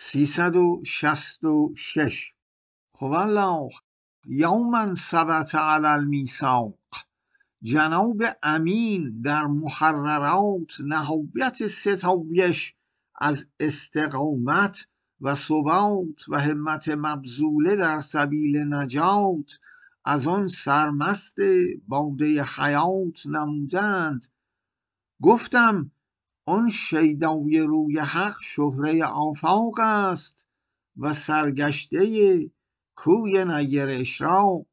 366 هو الله یوما ثبت علی المیثاق. جناب امین در محررات نهایت ستایش از استقامت و ثبات و همت مبذوله در سبیل نجات از آن سرمست باده حیات نمودند. گفتم آن شیدای روی حق شهره آفاق است و سرگشته کوی نیر اشراق.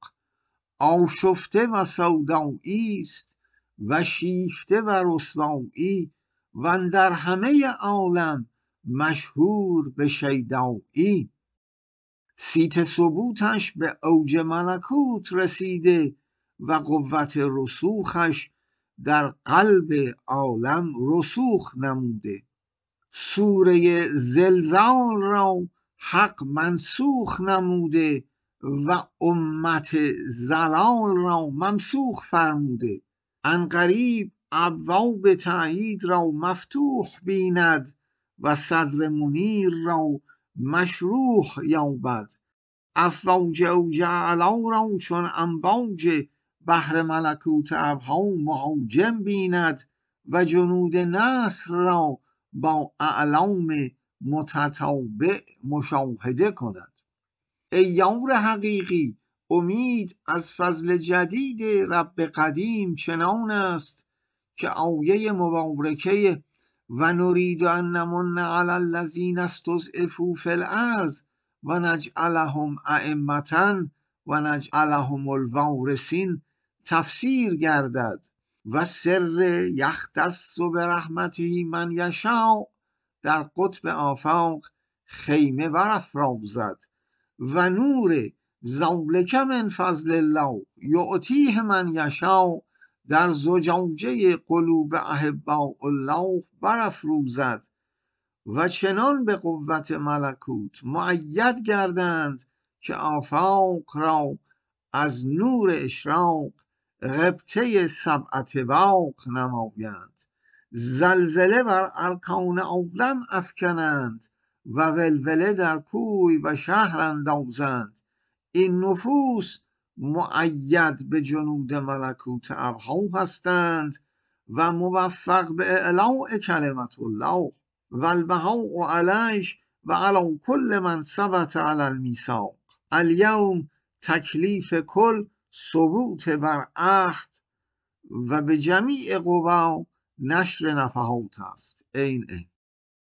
آشفته و سودایی است و شیفته و رسوایی و اندر همه عالم مشهور به شیدایی. صیت ثبوتش به اوج ملکوت رسیده و قوت رسوخش در قلب عالم رسوخ نموده. سوره زلزال را حق منسوخ نموده و امت زلال را ممسوخ فرموده. عنقریب ابواب تأیید را مفتوح بیند و صدر منیر را مشروح یابد. افواج اوج اعلا را چون امواج بحر ملکوت ابها مهاجم بیند و جنود نصر را با اعلام متتابع مشاهده کند. ای یار حقیقی، امید از فضل جدید رب قدیم چنان است که آیه مبارکه و نرید ان نمن علی الذین استضعفوا فی الارض و نجعلهم ائمة و نجعلهم الوارثین تفسیر گردد و سر یختص برحمته من یشاء در قطب آفاق خیمه برافرازد و نور ذالک من فضل الله یعطیه من یشاء در زجاجه قلوب احباء الله برافروزد و چنان به قوت ملکوت مؤید گردند که آفاق را از نور اشراق غبطه سبع طباق نمایند. زلزله بر ارکان عالم افکنند و ولوله در کوی و شهر اندازند. این نفوس مؤید به جنود ملکوت ابها هستند و موفق به اعلاء کلمت الله و البهاء علیه و علی کل من ثبت علی المیثاق. الیوم تکلیف کل ثبوت بر عهد و به جمیع قوا نشر نفحات است. این